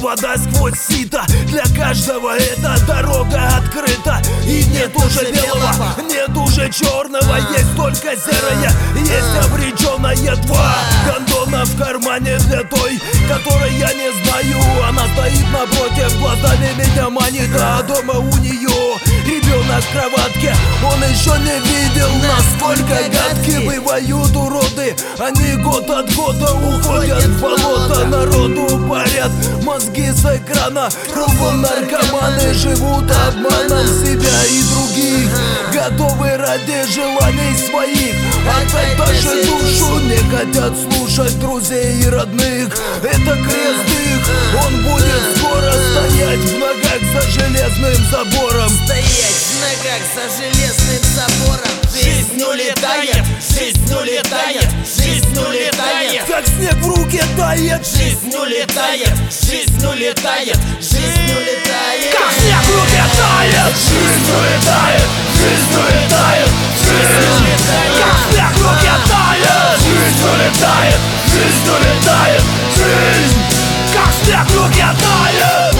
вода сквозь сито. Для каждого эта дорога открыта. И нет уже белого, нет уже черного, есть только серое, есть обреченная. Два гондона в кармане для той, которой я не знаю. Она стоит напротив, глазами меня манит, а дома у нее ребенок в кроватке. Он еще не видел, насколько гадки бывают уроды. Они год от года уходят в болото. Народу парят мозги с экрана. Кругом наркоманы живут обманом себя и других, готовы ради желаний своих отдать даже душу. Не хотят слушать друзей и родных. Это крест их, он будет скоро стоять в ногах за железным забором. Стоять в ногах за железным забором. Жизнь улетает, жизнь улетает, жизнь улетает, как снег в руке тает. Жизнь улетает, жизнь улетает, жизнь улетает, как снег в руке тает. Жизнь улетает, жизнь улетает, жизнь улетает, как снег в руке тает. Жизнь улетает, жизнь улетает, жизнь, как снег в руке тает.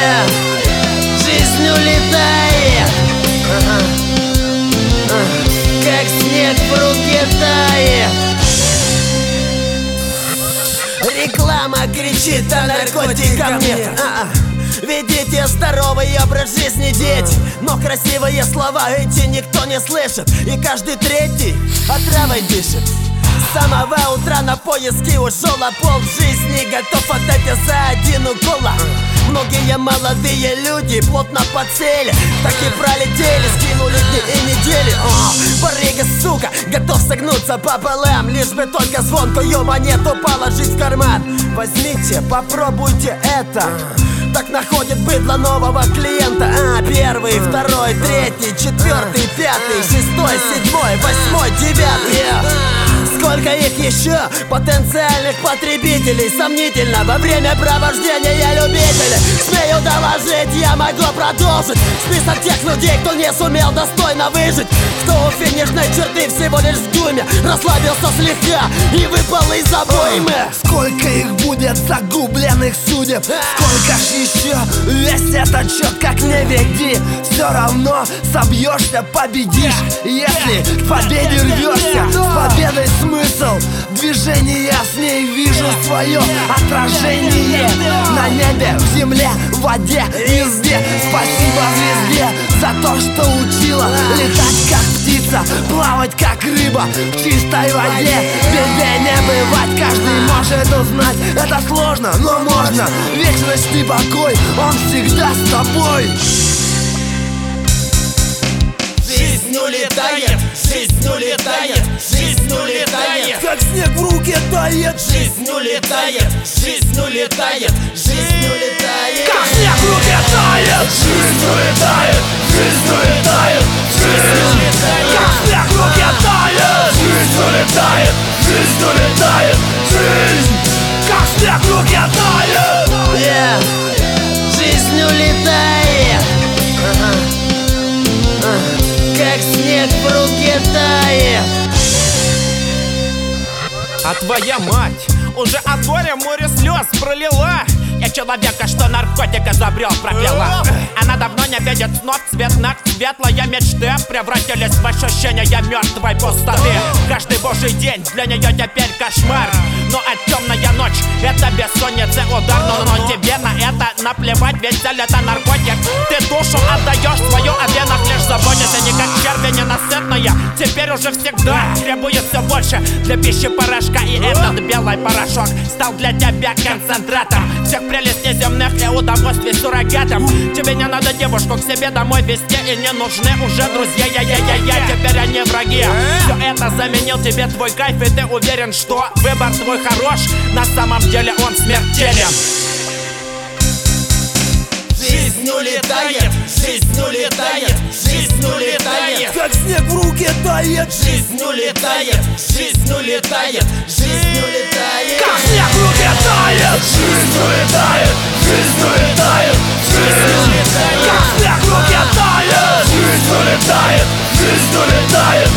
Жизнь улетает, как снег в руке тает. Реклама кричит о наркотиках нет. Ведите здоровый образ жизни, дети. Но красивые слова эти никто не слышит. И каждый третий отравой дышит. С самого утра на поиски ушел, а пол жизни готов отдать за один укол. Многие молодые люди плотно подсели, так и пролетели, скинули дни и недели. Барыга, сука, готов согнуться пополам, лишь бы только звонкую монету положить в карман. Возьмите, попробуйте это. Так находит быдло нового клиента. Первый, второй, третий, четвертый, пятый, шестой, седьмой, восьмой, девятый. Сколько их еще, потенциальных потребителей? Сомнительно, во время провождения любителей. Смею доложить, я могу продолжить список тех людей, кто не сумел достойно выжить. Кто у финишной черты всего лишь в дюйме расслабился слегка и выпал из обоймы. Сколько их будет загубленных судеб? Сколько ж еще? Весь этот счет как не веди, все равно собьешься, победишь. Если к победе рвешься, с победой смысл движения, с ней вижу свое отражение. На небе, в земле, в воде, везде. Спасибо звезде за то, что учила летать как птица, плавать как рыба в чистой воде. Беде не бывать, каждый может узнать. Это сложно, но можно. Вечностный покой, он всегда с тобой. Жизнь улетает, жизнь улетает, жизнь улетает, как снег в руке тает. Жизнь улетает, жизнь улетает, жизнь улетает, как снег в руке тает. Жизнь улетает, жизнь улетает, жизнь улетает, как снег в руке тает. Жизнь улетает, жизнь улетает, жизнь, как снег в руке тает. Жизнь улетает, как снег в руке тает. А твоя мать уже от горя море слез пролила. Я человека, что наркотик изобрел, прокляла. Она давно не видит снов, цвет ног, светлые мечты превратились в ощущение мертвой пустоты. Каждый божий день для нее теперь кошмар. Но темная ночь — это бессонница, удар. Но тебе на это наплевать, ведь цель — это наркотик. Ты душу отдаешь свою, о венах лишь заботишься. Не как черви ненасытные, теперь уже всегда требует все больше. Для пищи порошка, и этот белый порошок стал для тебя концентратом всех прелестей земных и удовольствий суррогатом. Тебе не надо девушку к себе домой везти, и не нужны уже друзья. Теперь они враги. Все это заменил тебе твой кайф, и ты уверен, что выбор твой хорош. На самом деле он смертелен. Жизнь улетает, жизнь улетает, жизнь улетает, как снег в руке тает. Жизнь улетает, жизнь улетает, жизнь улетает, как снег в руке тает. Жизнь улетает, жизнь улетает, жизнь улетает, как снег в руке тает. Жизнь улетает, жизнь улетает,